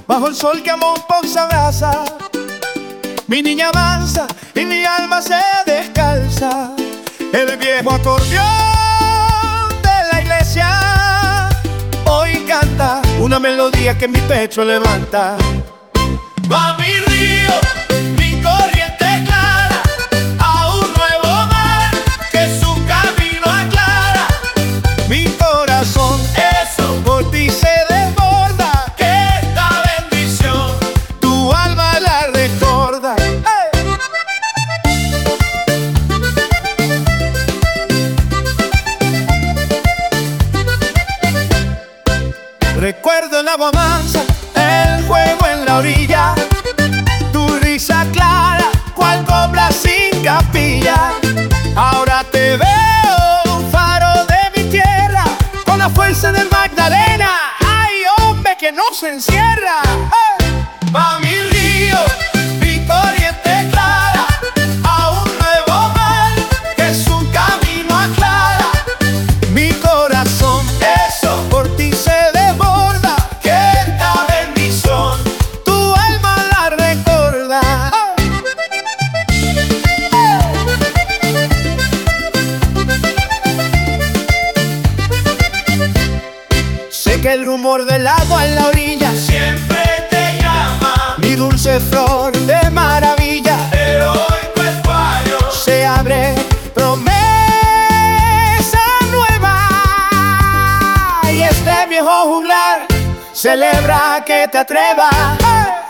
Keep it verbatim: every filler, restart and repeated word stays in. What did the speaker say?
bajo el sol que amor se abraza. Mi niña avanza y mi alma se descalza. El viejo acordeón de la iglesia hoy canta una melodía que mi pecho levanta. Va mi río, mi corriente clara, a un nuevo mar que su camino aclara. Mi corazón, eso, por ti se desborda, que esta bendición tu alma la recorda. ¡Hey! Recuerdo el agua mansa, el juego en la orilla, tu risa clara, cual cobra sin capilla. Ahora te veo, un faro de mi tierra, con la fuerza del Magdalena. ¡Ay, hombre, que no se encierra! ¡Hey! Va mi río, mi corriente clara, a un nuevo mar que su camino aclara. Mi corazón, eso, por ti se desborda, que esta bendición tu alma la recuerda. Sé que el rumor del agua en la orilla siempre te llama, mi dulce flor de maravilla. pero hoy tu escuadro Se abre promesa nueva y este viejo juglar celebra que te atrevas. ¡Hey!